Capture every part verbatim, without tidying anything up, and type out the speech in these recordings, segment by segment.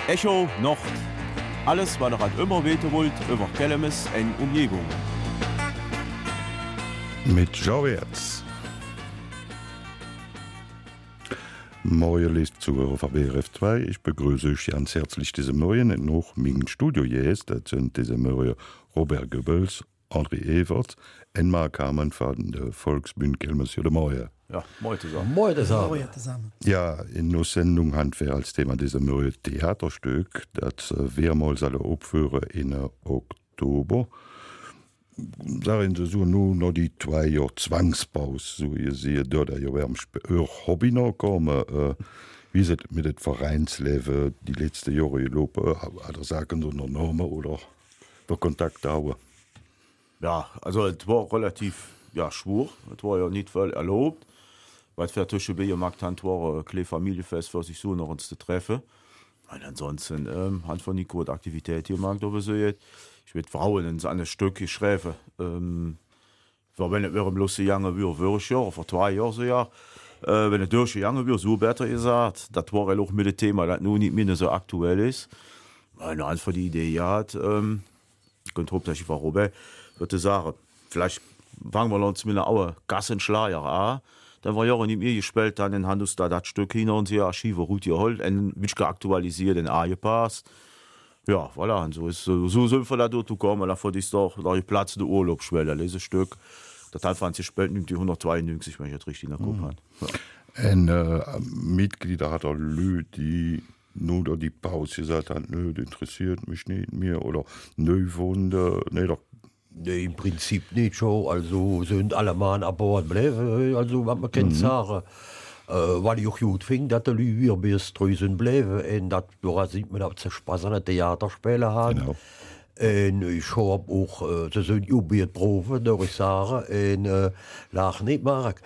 Echo Nord. Alles, was ihr halt immer weten wollt, über Kellemes en Umgebung. Mit Jean-Wertz. Moin, liebe Zuhörer von B R F zwei. Ich begrüße euch ganz herzlich diese Morgen und noch mein Studio jetzt. Das sind diese Morgen Robert Goebbels, André Evert und Marc Hamann von der Volksbühne Kelmes de Moje. Ja, moin zusammen. Moin zusammen. Ja, in der Sendung haben wir als Thema dieser Morgen Theaterstück, das wir mal alle aufführen in Oktober. Sagen Sie so, nur noch die zwei Jahre Zwangspause, so ihr seht, da ja wir Hobby noch kommen. Äh, wie ist es mit dem Vereinsleben die letzten Jahre gelaufen? Oder sagen Sie noch Namen oder der Kontakt dauern? Ja, also es war relativ ja, schwur. Es war ja nicht voll erlaubt. Weil wir zwischen B und Markt haben, war ein kleines Familienfest für sich so noch uns zu treffen. Und ansonsten ähm, haben wir nicht gute Aktivität gemacht, aber so jetzt. Ich mit Frauen in so ein Stück geschrieben. Ähm, wenn es mir bloß so lange wäre, würde ich ja, vor zwei Jahren so ja. Äh, wenn es durch so lange wäre, so besser gesagt. Das war auch mit dem Thema, das nun nicht mehr so aktuell ist. Eine einfach die Idee hat, ähm, ich könnte hauptsächlich von Robert, würde sagen, vielleicht fangen wir uns mit einer Gassenschleier an. Dann war ja auch nicht mehr gespielt, dann haben wir da das Stück hin und her, Archive gut geholt, ein bisschen aktualisiert, und angepasst. Ja, voilà, und so ist so, so sind wir da durchgekommen, davor ist doch da Platz der Urlaubsschwelle, das Stück. Das hat man gespielt, nimmt die hundertzweiundneunzig, wenn ich jetzt richtig nachgucken kann. Ja. Und äh, Mitglieder hat er Leute, die nur da die Pause gesagt haben, nö, das interessiert mich nicht mehr, oder Neuwunde, nee, doch. Nee, im Prinzip nicht schon, also sind alle Mann an Bord bleiben, also was man kann mhm. sagen. Äh, weil ich auch gut finde, dass die Leute hier bis draußen bleiben und dass da sieht man, dass sie Spaß an den Theaterspielen haben. Genau. Und ich habe auch, äh, sie sind jubiert Proben, darf ich sagen, und äh, lach nicht, Marc.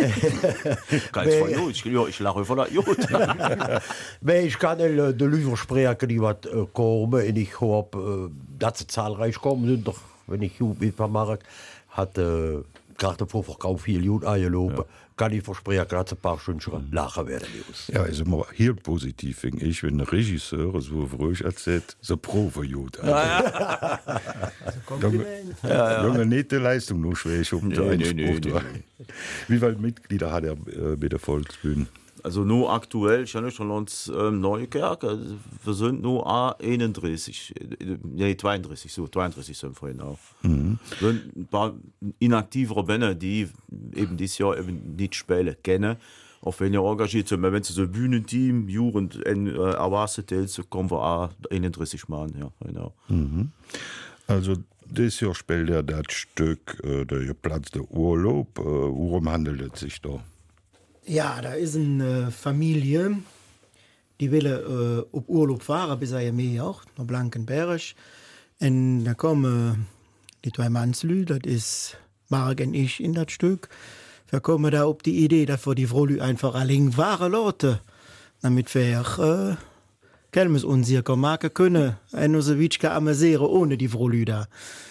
Ganz von gut, ich lache von der Jut. Aber ich kann die Leute versprechen, die was äh, kommen, und ich hoffe, äh, dass sie zahlreich kommen sind. Doch, wenn ich gut mit Marc hat, äh, gerade der Vorverkauf viel gut angelopen. Ja. Kann ich versprechen, dass ein paar Stunden lachen werden. Ja, ist immer hier positiv, finde ich, wenn ein Regisseur so ruhig erzählt, so Probe gut. Also, ja, ja. Junge, ja, ja. Junge, nicht die Leistung nur schwer, ich um nee, nee, nee, nee. Wie viele Mitglieder hat er äh, bei der Volksbühne? Also nur aktuell, ich habe schon uns ähm, neue Kerke, wir sind nur einunddreißig, nee, zweiunddreißig, so, zweiunddreißig sind wir auch. Mhm. Wir sind ein paar inaktivere Männer, die eben dieses Jahr eben nicht spielen kennen. Auch wenn ihr engagiert sind, wenn sie so ein Bühnenteam, Jugend und äh, erwartet, so kommen wir auch einunddreißig Mann, ja, genau. Mhm. Also, dieses Jahr spielt er das Stück, äh, der Platz der Urlaub, äh, worum handelt es sich da? Ja, da ist eine Familie, die will äh, auf Urlaub fahren, bis er mehr auch, nach Blankenberg. Und da kommen die zwei Mannslü, das ist Marc und ich in das Stück. Wir kommen da auf die Idee, dass wir die Frau einfach allein fahren lassen, damit wir äh, Kelmes unsicher machen können. Und uns Witschke amüsieren ohne die Frau da.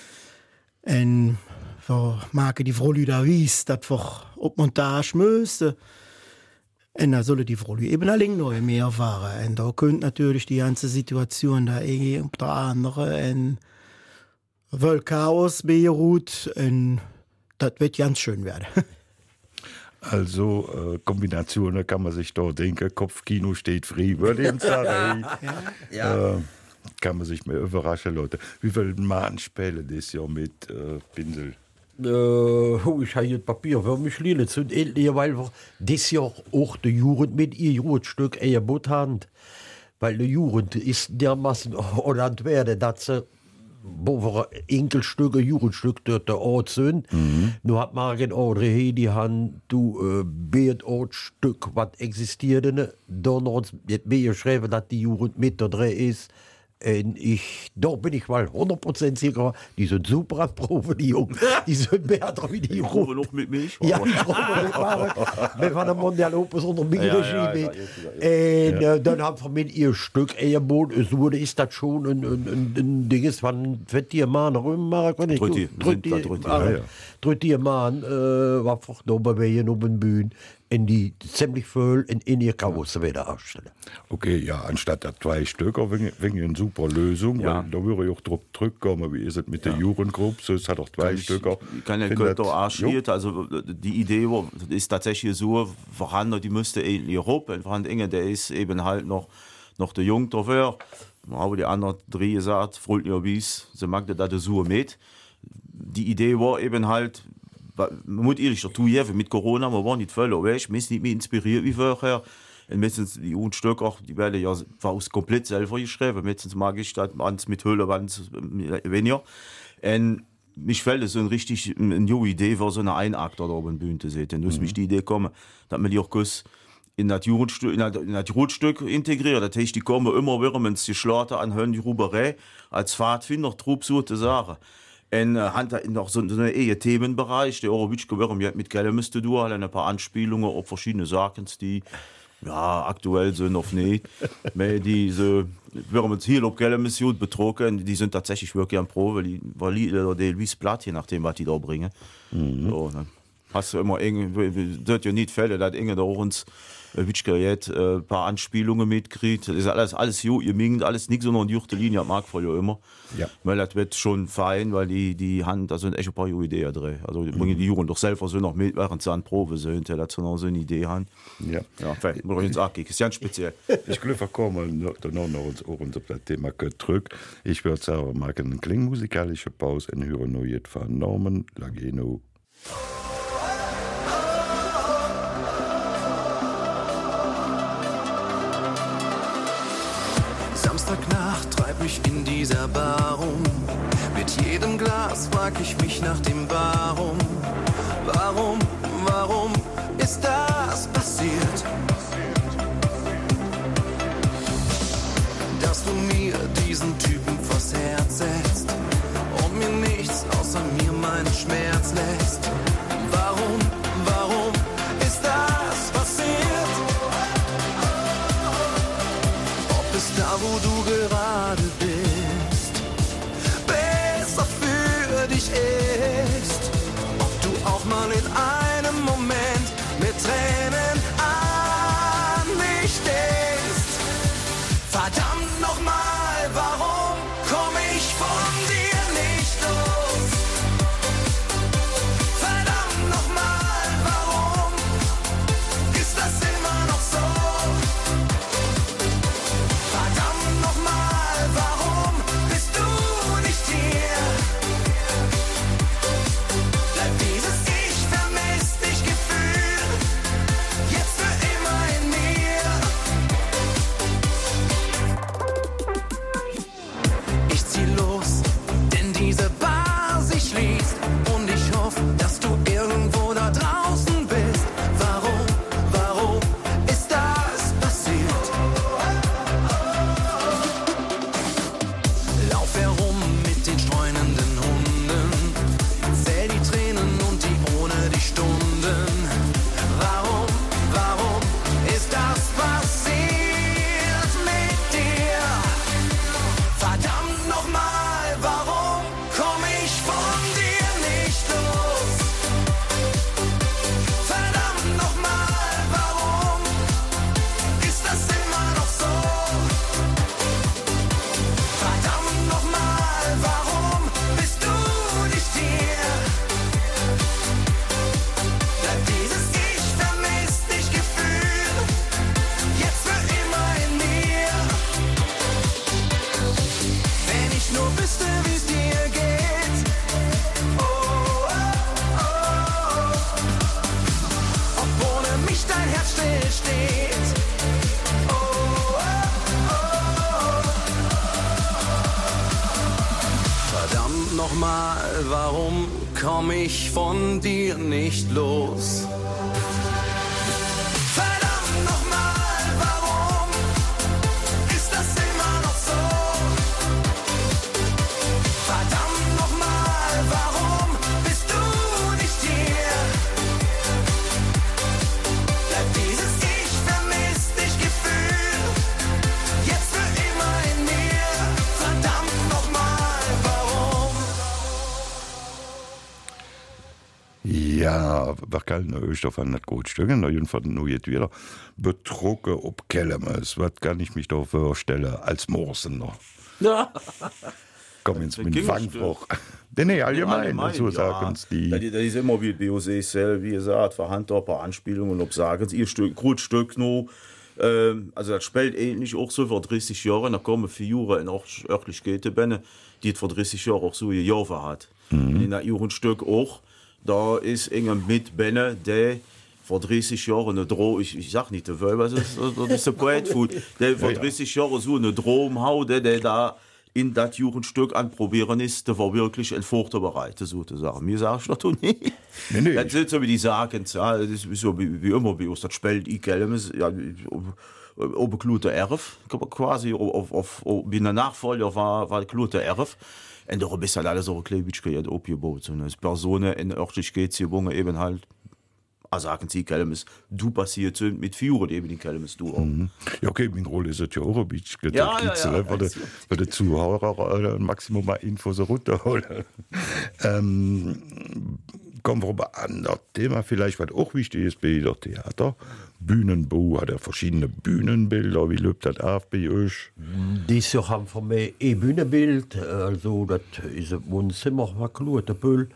Und wir machen die Frau da wies, dass wir auf Montage müssen. Und da soll die Frau eben allein noch mehr fahren. Und da könnte natürlich die ganze Situation da irgendwie auf der anderen und will Chaos Beirut und das wird ganz schön werden. Also äh, Kombinationen kann man sich da denken, Kopfkino steht frei, würde ich sagen. Ja. Ja. Äh, kann man sich mehr überraschen, Leute. Wie viele Mann spielen das Jahr mit äh, Pinsel? Uh, oh, ich habe hier Papier für mich liegen. Und endlich, weil wir dieses Jahr auch die Jugend mit ihr Jugendstück eingeboten haben. Weil die Jugend ist dermaßen ordentlich werden, dass sie, wo wir Enkelstücke, Jugendstück dort der Ort sind. Mhm. Nun hat man in Audrey die Hand, du, äh, Beet-Ort-Stück, was existiert, da noch mit mir geschrieben, dass die Jugend mit da drin ist. Und ich, da bin ich mal hundert Prozent sicher, die sind super an Proben, die Jungen. Die sind mehr dran wie die Proben. Die noch mit mich? Ja, die Proben mit Marek. Wir waren am Mondial Opus unter mir ja, Regie. Ja, ja, ja, und ja. Äh, dann haben wir mit ihr Stück Eherbot, so ist das schon ein, ein, ein, ein Ding, es waren vier Mann rum, Marek, wenn ich Dritti, Dritti, Dritti, Dritti, Dritti Mann, äh, war einfach da bei mir auf den Bühnen. in die ziemlich voll in, in ihr Karosse wieder ausstellen. Okay, ja, anstatt der zwei Stücker, wegen eine super Lösung, Ja. weil da würde ich auch drauf zurückkommen, wie ist es mit der Ja. Jugendgruppe, so es hat auch zwei Stücker. Ich kann ja Findet- gut archiert, also die Idee war, ist tatsächlich so vorhanden, die müsste in Europa, in vorhanden Inge, der ist eben halt noch, noch der Jung dafür, aber die anderen drei gesagt, freut ihr bis, sie mag da das so mit. Die Idee war eben halt, man muss ehrlich dazu geben, mit Corona, man war nicht voll, aber ich bin nicht mehr inspiriert wie vorher. Und meistens die Jugendstücke, die werden ja fast komplett selber geschrieben. Meistens mag ich das mit Höhle, weniger. Und mich fällt so ein richtig eine neue Idee, war so eine Einakter da auf der Bühne zu sehen. Dann muss mhm. mich die Idee kommen, dass man die auch kurz in das Jugendstück, in das, in das Jugendstück integriert. Das heißt, die kommen immer wieder, wenn sie schlagen, anhören die Ruberei als Pfadfinder, Trupp, so zu sagen. Und äh, hat noch so, so einen eher Themenbereich, der auch wirklich mit Gelle müsste du halt ein paar Anspielungen auf verschiedene Sachen, die ja aktuell sind auf nicht. Aber diese, wir haben uns hier auf Gelle Mission betrogen, die sind tatsächlich wirklich am Pro, weil die, weil die, oder die Luis Blatt, je nachdem, was die da bringen. Mhm. So, dann hast du immer eng, das ja nicht Fälle, dass Inge da auch uns Witschgeriet ein äh, paar Anspielungen mitkriegt. Das ist alles, alles jo, ihr mingt alles nichts, sondern die juchte Linie mag voll ja immer. Ja. Weil das wird schon fein, weil die, die Hand, da sind echt ein paar Ideen drin. Also mhm. bringen die Jugend doch selber so noch mit, während sie an Probe sind, ja, dazu noch so eine Idee haben. Ja. Ja, vielleicht muss ich ins Arg gehen, ist ganz speziell. Ich glaube, wir kommen noch, noch, noch uns auf das Thema zurück. Ich würde sagen, wir machen eine klingmusikalische Pause und hören noch jetzt von Norman Lageno. Samstagnacht treib mich in dieser Bar um. Mit jedem Glas frag ich mich nach dem Warum. Warum, warum ist das passiert? Dass du mir diesen Typen vors Herz setzt und mir nichts außer mir meinen Schmerz lässt. Warum, warum ist das passiert? Da, wo du gerade bist, besser für dich ist. Ob du auch mal in einem Moment mit Tränen an mich denkst. Verdammt nochmal, warum komm ich von dir nicht los? Verdammt nochmal, warum ist das immer noch so? Warum bist du nicht hier? Bleib dieses Ich vermisst dich Gefühl jetzt für immer in mir. Ich zieh los, denn diese Bar sich schließt und ich hoffe, dass du irgendwo da draußen bist. Warum, warum ist das passiert? Lauf herum mit den streunenden Hunden, zähl die Tränen und die ohne die Stunden. Warum, warum ist das passiert mit dir? Verdammt nochmal, warum komm ich von dir nicht los? Verdammt nochmal, warum ist das immer noch so? Verdammt nochmal, warum bist du nicht hier? Bleibt dieses Ich vermisst dich Gefühl jetzt für immer in mir. Wenn ich nur wüsste, wie es dir geht. Oh, oh, oh. Ob ohne mich dein Herz still steht. Oh, oh, oh. Verdammt nochmal, warum komm ich von dir nicht los? Verdammt nochmal, warum ist das immer noch so? Verdammt nochmal, warum bist du nicht hier? Bleibt dieses Ich vermisst dich Gefühl jetzt für immer in mir. Verdammt nochmal, warum? Ja, war keine Östoff an net gut stücken der Jun nu jetzt wieder betrucke op Kellemes wat kann ich mich da vorstelle als Morsen noch Ja. Komm ins Das mit ging Fangspruch nee allgemein Allgemein, so ja. sagen's die Ja, die- das ist immer wie B O C sel wie gesagt verhand paar Anspielungen ob sagen ihr Stück Grundstück no ähm, also das spielt ähnlich auch so vor dreißig Jahren da kommen vier Jahre in örtlichkete benne die vor dreißig Jahre auch so ihr Java hat mhm. in der ihren Stück auch da ist engem mit benne der vor dreißig Jahren eine Dro ich, ich sag nicht was ist das ist Poetfood der vor dreißig Jahre so eine Drom haut der der da in dat Jugendstück anprobieren ist, der war wirklich ein Vorderbereit, sozusagen. Mir sag ich doch nicht. Nee, nee. Das sind so wie die sagen, ja, das ist so wie, wie immer, wie uns das spielt, ich kenne es, ja, ob Klute Erf, quasi, auf, auf, auf, wie ein Nachfolger war, war Klute Erf. Und darum ist halt alles so ein Klebitschke, aufgebaut. Und als Personen in Örtlichkeit, sie wohnen eben halt, also sagen sie, Kelmes, du passiert sind mit Führer, eben die Kelmes, du auch. Mhm. Ja, okay, mein Rolle ist ja auch ein bisschen Ja, ja, ja, weil der- weil der Zuhörer äh, Maximum mal Infos runterholen. ähm, kommen wir aber an das Thema vielleicht, was auch wichtig ist bei der Theater. Bühnenbau hat er verschiedene Bühnenbilder. Wie läuft das ab bei euch? Dies Jahr haben wir mehr ein Bühnenbild, also das ist ein Wohnzimmer, war klar, der Pöhl.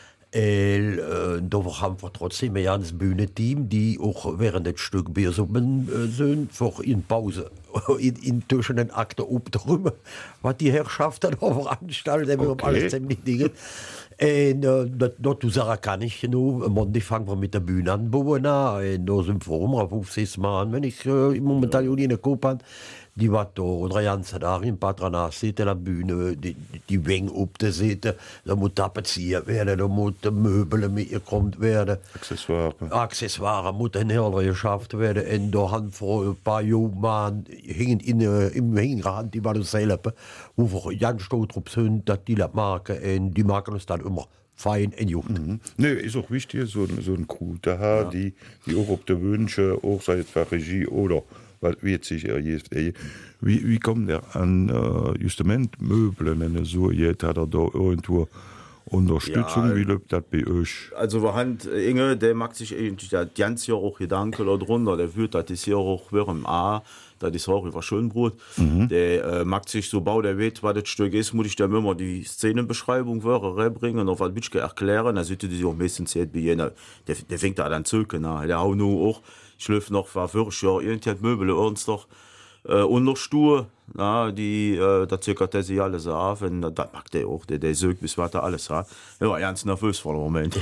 Äh, da haben wir trotzdem ein ganzes Bühnenteam, die auch während des Stück Bier sind, vor in Pause, in, in zwischen den Akten oben drüber, was die Herrschaft dann auch veranstaltet, wir haben alles ziemlich Dinge. Und äh, dort sagen kann ich nur, am Montag fangen wir mit der Bühne an, bauen, und da sind wir um, fünfzig Mal an, wenn ich äh, momentan in der Kopan, die war da, und drei ganze Tage im Patronat sitzt der Bühne, die, die Wänge auf der Seite, da muss tapeziert werden, da muss Möbel mitgekommen werden. Accessoire. Accessoire müssen hergeschafft werden. Und da haben vor ein paar Jahren hingen in, äh, im Hinterhand, die war das selber, wo wir ganz stolz drauf sind, dass die das machen. Und die machen uns dann immer fein und gut. Mhm. Nee, ist auch wichtig, so, so ein Crew da, ja. die, die auch auf der Wünsche, auch sei es für Regie oder weil wird sich er jetzt wie wie kommt der an äh, Justament Möbeln und so jetzt hat er da irgendwo Unterstützung Ja, wie läuft das bei euch Also wir haben Inge, der mag sich eigentlich das ganze Jahr auch Gedanken darunter, der wird das ist ja auch während A, das ist auch über Schönbrot, mhm. der äh, mag sich so bau der weet, was das Stück ist, muss ich dem immer die Szenenbeschreibung bringen und was bisschen erklären, da sollte die auch meistens jetzt bei jener, der, der fängt da dann zu, na, der auch nur auch, ich schläft noch war fünf Jahre, irgendwie Möbel uns doch äh, Unterstuhl, na, die äh, da circa das sie alles auf und das mag der auch, der, der sögt bis was da alles hat. Er war ganz nervös vor dem Moment.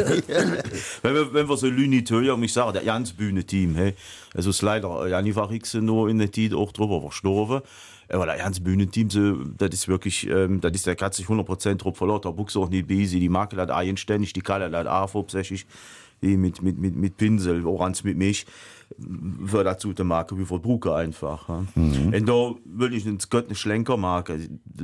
wenn, wir, wenn wir so Lünitö, ja, ich sage, der ganz Bühne-Team, hey, also ist leider, ja, nie war ich nur in der Zeit auch drüber verstorben. Aber der ganze Bühnenteam, so, das ist wirklich, ähm, das ist der hat sich hundert Prozent drauf verloren, der Buchs auch nicht busy, die Marke hat eigenständig, die Kalle hat auch hauptsächlich, die mit, mit, mit, mit Pinsel, Orange mit mich, für dazu die Marke wie Verbrucher einfach. Ja. Mhm. Und da will ich ins Gott eine Schlenkermarke.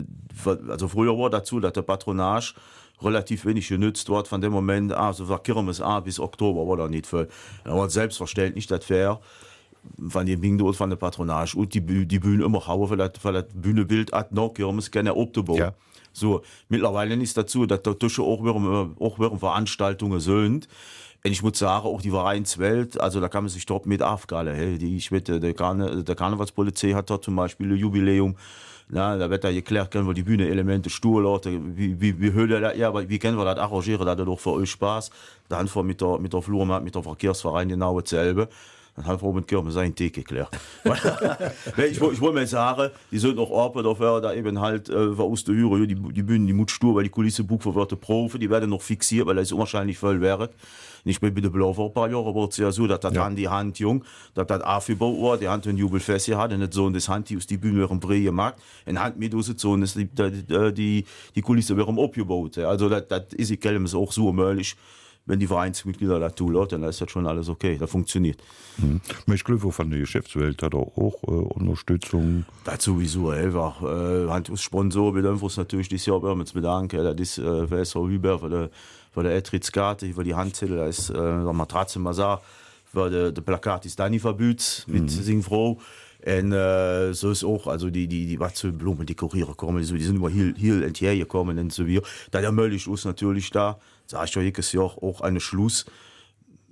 Also früher war dazu, dass der Patronage relativ wenig genützt wird von dem Moment, also war Kirmes A bis Oktober war da nicht viel. Da war selbstverständlich, das fair. Van die Bing dort van der Patronage und die, die Bühne immer hauen, weil das, weil das Bühnebild hat noch Kirmes gerne aufzubauen. Ja. So, mittlerweile ist dazu, dass da auch während, auch während Veranstaltungen sind. Und ich muss sagen, auch die Vereinswelt, also da kann man sich dort mit aufgehen. Hey, die, ich wette, der, Karne, der Karnevalspolizei hat dort zum Beispiel ein Jubiläum. Na, da wird da geklärt, können wir die Bühne-Elemente, Stuhlorte, wie, wie, wie Höhle da, ja, aber wie können wir das arrangieren, da hat doch für euch Spaß. Da haben wir mit der, mit der Flurmarkt, mit der Verkehrsverein genau dasselbe. Dann haben wir mit Kirmes seinen Tee geklärt. ich, ich wollte mal sagen, die sind noch Orte dafür, da eben halt, äh, aus der Höhe, die, die Bühnen, die muss stur, weil die Kulisse buch verwirrte Profi, die werden noch fixiert, weil das unwahrscheinlich voll wäre. Ich bin bei der Blau vor ein paar Jahren, aber es ist ja so, dass das ja. Dann die Hand jung, dass das aufgebaut war, die Hand ein Jubelfest hat, und nicht so, und das Hand, die aus die Bühne während Brei gemacht, und Hand mit aus so, und das, die, die, die, die Kulisse während abgebaut. Also, das, das ist, ich kenne es auch so möglich. Wenn die Vereinsmitglieder das tun, dann ist das schon alles okay, das funktioniert. Mhm. Ich glaube, von der Geschäftswelt hat er auch äh, Unterstützung. Das sowieso, einfach. Äh, Hand aus Sponsor, wir dürfen uns natürlich dieses Jahr uns bedanken. Das ist äh, W S V Hüber für die, für die Etritz-Karte, für die Handzettel, das ist äh, der Matratzenbasar, für die, die Plakat ist Dani Verbütz mit mhm. Singfroh. Und äh, so ist auch, also die, die, die was zu Blumen dekorieren kommen, die sind immer hier, hier und her gekommen und so wie. Da der Möllig ist natürlich da, sag ich ja jedes Jahr auch eine Schluss.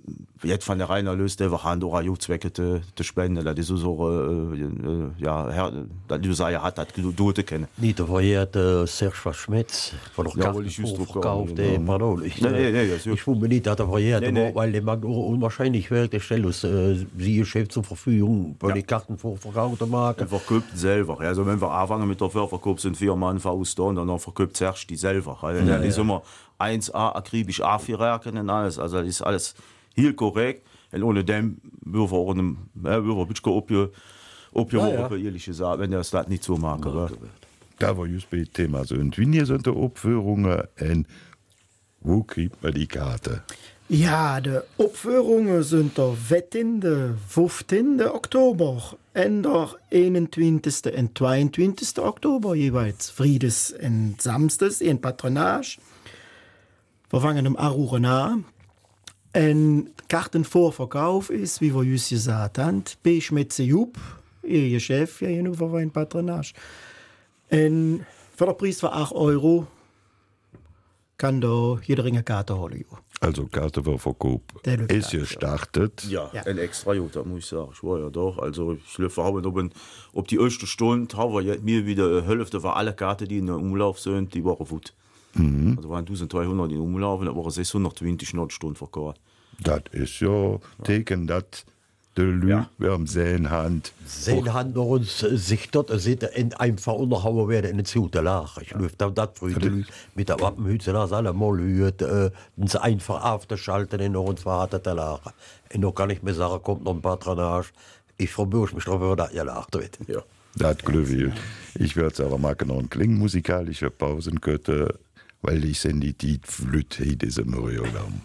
jetzt von der Reiner löst der Hand oder Juzwecke te, te spenden, da die so, so äh, äh, ja, Herr, da die sei hat, hat Geduld kennen. Nicht, da war ja der Serge Verschmetz, von der Ja, Karten wollte ich just verkauft, drauf äh, kommen, pardon, ich, Nee, nee, nee, ja, ich, so. ich wusste nicht, dass er war ja, Nee, nee. weil der mag auch unwahrscheinlich wäre, der stellt uns, äh, sie Chef zur Verfügung, weil Ja. die Karten verkauft mag. Er verkauft selber. Also wenn wir anfangen mit der Verkauf sind vier Mann aus da und dann verkauft Serge die selber. Also, ja, die ist immer eins A akribisch A vier Werken und alles. Also das ist alles hier korrekt. Und ohne dem würden wir auch einem, ja, würden wir ein bisschen ob ob Ah, ihr ja. ehrliche Sache, wenn er es das nicht so mag. Aber Da war just bei dem Thema so. Und wie ihr sind die Opführungen und wo kriegt man die Karte? Ja, de Opführungen sind der Wettin de fünfzehnten Oktober en der eenentwintigsten en tweeëntwintigsten Oktober jeweils. Friedes en Samstes in Patronage. Vervangen am Arurena. En Kartenvorverkauf ist, wie wir just gesagt haben, B. Schmetze Jupp, ihr Chef, ja, hier war in Patronage. En für den Preis von acht Euro kann da jeder eine Karte holen. Ja. Also Karte für Verkauf Der Glück ist hat, ja. ja, gestartet. Ja. ja, ein extra Jota, muss ich sagen. Ich war ja doch. Also ich löfe haben, ob, ein, ob die erste Stunde haben wir jetzt mir wieder eine Hälfte für alle Karten, die in der Umlauf sind, die waren gut. Mhm. Also waren eintausenddreihundert in Umlauf und da waren sechshundertzwanzig Stunden verkauft. Das ist ja Teken, dass die Leute Ja. ja. am Sehen haben. Sein Hand noch uns äh, sich dort äh, sieht in einfach unterhauen werden in der Zute Lach. Ich löf da das für die mit der Wappenhüte das alle mal hört, äh, und sie einfach aufzuschalten in uns verhattet der Lache. Und noch kann ich mir sagen, kommt noch ein Patronage. Ich verbürge mich drauf, dass ihr lacht wird. Ja. Das glaube ich. Ich werde es aber machen noch eine klingmusikalische Pausenkette, weil ich sind die die Flüte diese Mario haben.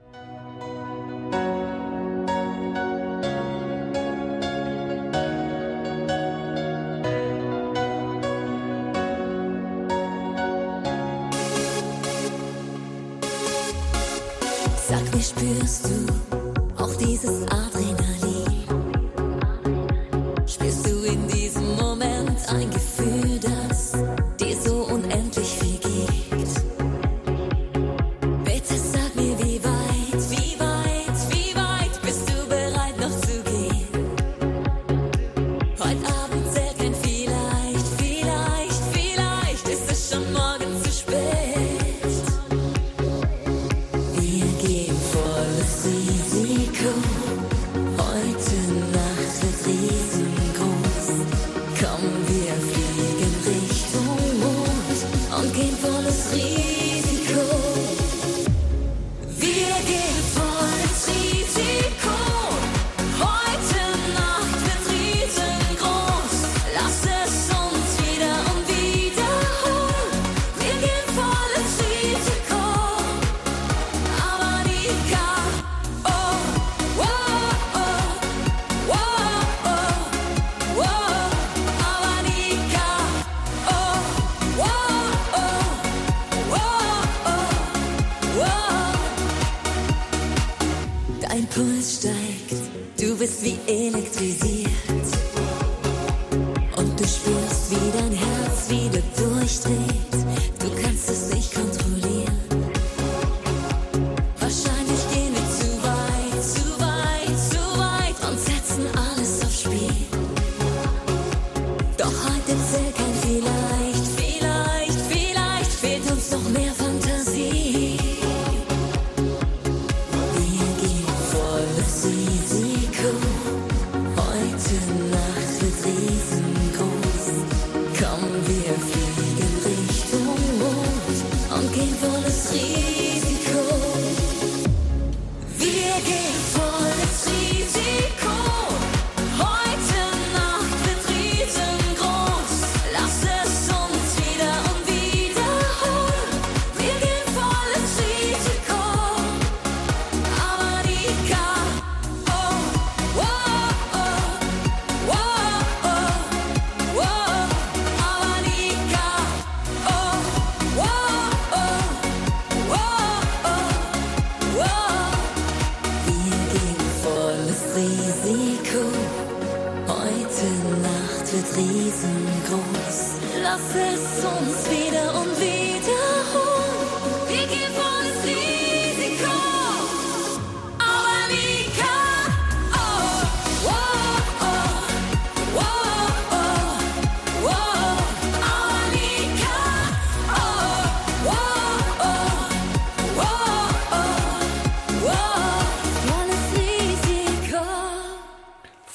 Sag, wie spürst du auch dieses Adrenalin? Spürst du in diesem Moment ein Gefühl, das dir so unendlich viel gibt? Bitte sag mir, wie weit, wie weit, wie weit bist du bereit noch zu gehen? Heute Abend zählt kein vielleicht, vielleicht, vielleicht ist es schon morgen zu spät. Wir gehen volles Risiko. Heute Nacht wird riesengroß. Komm, wir fliegen Richtung Mond und gehen volles Risiko. Wir gehen volles Risiko. Heute Nacht wird riesengroß. Lass es uns wieder und wiederholen. Wir gehen volles Risiko. Amanika, oh, oh, oh, oh, oh, oh, Amanika, oh, oh, oh, oh, oh, oh. Dein Puls steigt, du bist wie elektrisiert. Und du spürst, wie dein Herz wieder durchdreht. Du kannst es nicht kontrollieren. Wahrscheinlich gehen wir zu weit, zu weit, zu weit und setzen alles aufs Spiel. Doch heute zählt kein vielleicht, vielleicht, vielleicht fehlt uns noch mehr Fantasie. Wir gehen volles Risiko. Heute Nacht wird riesengroß. Komm, wir fliegen Richtung Mond und gehen volles Risiko. Wir gehen volles Risiko. Heute Nacht wird riesengroß. Lass es uns wieder und wiederholen. Wir gehen volles Risiko. Amanika, oh, oh, oh, oh, oh, oh, Amanika, oh, oh, oh, oh, oh, oh. Wir gehen volles Risiko. Heute Nacht wird riesengroß. Lass es uns wieder und wiederholen. Wir gehen volles Risiko. Amanika.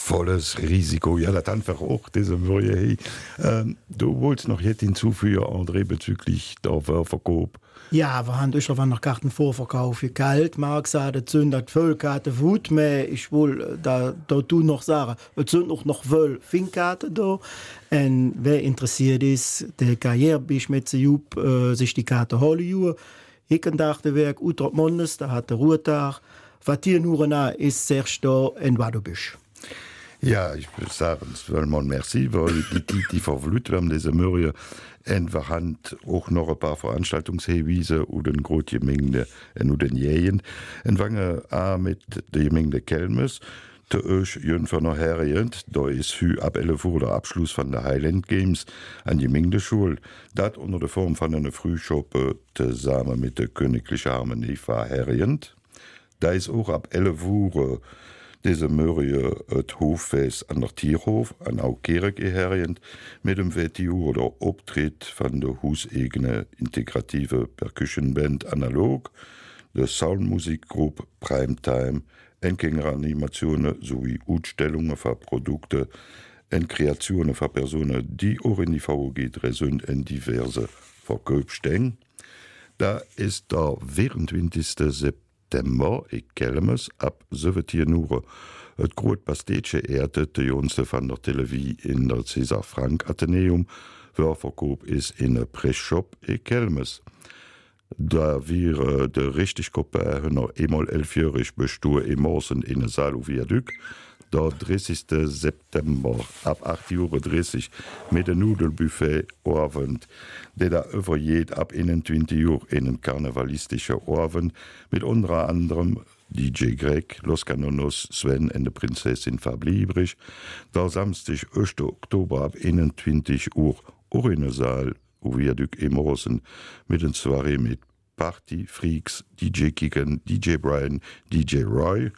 volles Risiko. Ja, das einfach auch diese Mühe. Hey. Ähm, du wolltest noch jetzt hinzufügen, André, bezüglich der Verkauf. Ja, wir haben euch noch Karten Vorverkauf für kalt. Mark sagte, es sind Vollkarte Wut, aber ich will da, da du noch sagen, es sind auch noch voll Finkkarten da. Und wer interessiert ist, der Karriere bis mit Jupp, äh, sich die Karte holen. Ich kann dachte Werk, Utrop Mondes, da hat der Ruhetag. Was hier nur nach ist, sehr da in Wadobisch. Ja, ich würde sagen, es will man merci, weil die, die, die verwlut haben diese Mörje einfach Hand auch noch ein paar Veranstaltungshinweise oder den großen Menge und den Jähen. Und wann a mit der Menge Kelmes, der euch jünfer noch herrient, da ist hü ab elf Uhr der Abschluss von der Highland Games an die Menge Schule. Das unter der Form von einer Frühschoppe zusammen mit der Königlichen Harmonie verherrient. Da ist auch ab elf Uhr diese Mörje et Hoffest an der Tierhof an Aukere geherrient mit dem Vetiur oder Optritt von der hauseigene integrative Percussionband Analog, der Soundmusikgruppe Primetime, Endgängeranimationen sowie Ausstellungen für Produkte und Kreationen für Personen, die auch in die V O G drei sind in diverse Verkaufsstänge. Da ist der vierundzwanzigsten September September, ich kelmes, ab siebzehn Uhr. Et grot Pastéche ertet de Jonste van der Televis in der César Frank Atheneum, wer Verkauf ist in e Pressshop e kelmes. Da wir äh, de richtig Koppe hunner emal elfjährig bestue e Morsen in e Saal u Viaduc, der dreißigsten September ab acht Uhr dreißig mit dem Nudelbuffet Abend, der da über jed ab einundzwanzig Uhr in den karnevalistischen Abend mit unter anderem D J Greg, Los Canonos, Sven und die Prinzessin Fablibrig. Der Samstag, achten Oktober ab einundzwanzig Uhr auch in den Saal u Viaduc Emosen mit den Soiree mit Party, Freaks, D J Kicken, D J Brian, D J Roy.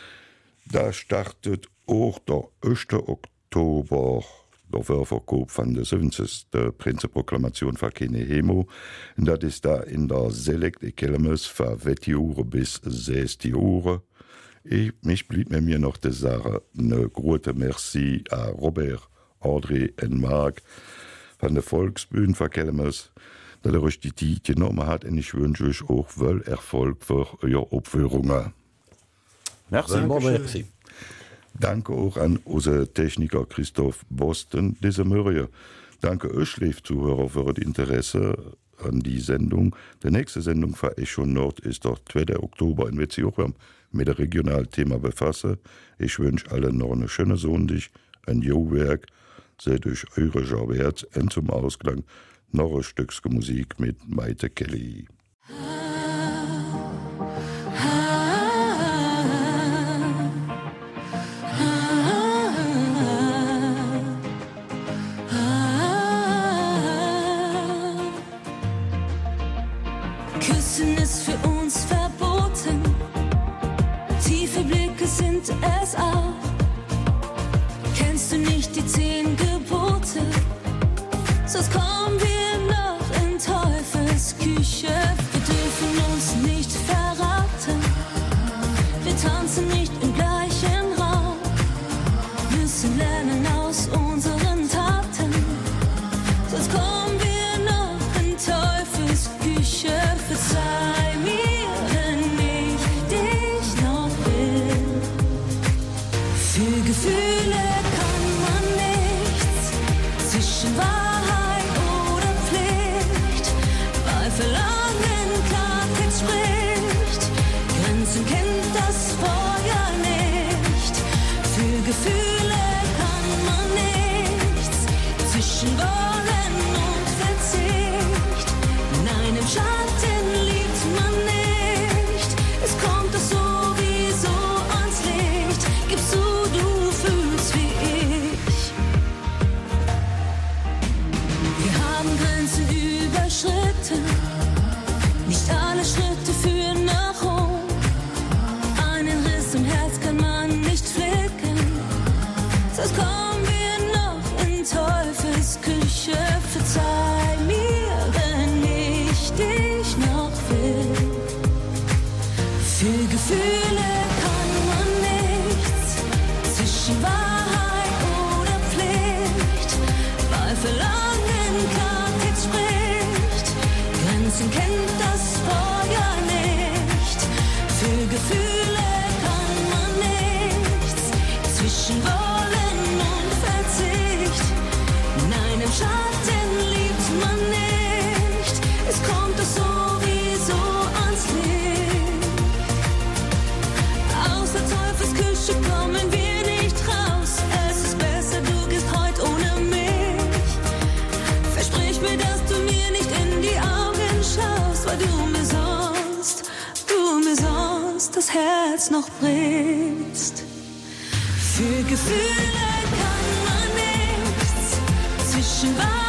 Da startet auch der achten Oktober der Verkauf von der siebzigsten Prinzenproklamation von Kene Hemo. Und das ist da in der Select Ekelmes von zwanzig Uhr bis sechzehn Uhr. Ich, mich blieb mir mir noch die Sache eine große Merci an Robert, André und Marc von der Volksbühne von Kelmes, dass er euch die Zeit genommen hat. Und ich wünsche euch auch viel Erfolg für eure Aufführungen. Merci. Merci. Danke auch an unseren Techniker Christoph Boston, diese Mörje. Danke euch, Zuhörer, für das Interesse an die Sendung. Die nächste Sendung von Echo Nord ist der zweiten Oktober in Wetziochem mit dem Regionalthema befassen. Ich wünsche allen noch eine schöne Sonntag, ein Jo-Werk, seht euch eure Jawert und zum Ausklang noch ein Stückchen Musik mit Maite Kelly. Küssen ist für uns verboten, tiefe Blicke sind es auch. Kennst du nicht die zehn Gebote? Sonst kommen wir noch in Teufels Küche. Wir dürfen uns nicht verraten, wir tanzen nicht im gleichen Raum, müssen lernen aus unseren Taten, sonst kommen wir noch in Teufels Küche. Verzeih mir, wenn ich dich noch will. Für Gefühle kann man nichts zwischen Wahrheit oder Pflicht. Bei Verlangen Klartext spricht, Grenzen kennt das Feuer nicht. Für Gefühle kann man nichts zwischen Wollen und Verzicht. In einem Schatten liebt man nicht, es kommt doch sowieso ans Licht. Gibst du, du fühlst wie ich. Wir haben Grenzen überschritten, nicht alle Schritte führen nach Rom. Einen Riss im Herz kann man nicht flicken, sonst kommen wir noch in Teufels Küche. Verzeih mir, wenn ich dich noch will. Für Gefühle kann man nichts zwischen Wahrheit zwischen Wollen und Verzicht. Nein, im Schatten liebt man nicht. Es kommt doch sowieso ans Licht. Aus der Teufelsküche kommen wir nicht raus. Es ist besser, du gehst heute ohne mich. Versprich mir, dass du mir nicht in die Augen schaust, weil du mir sonst, du mir sonst das Herz noch brichst. Für Gefühle kann man nichts zwischen Wahrheit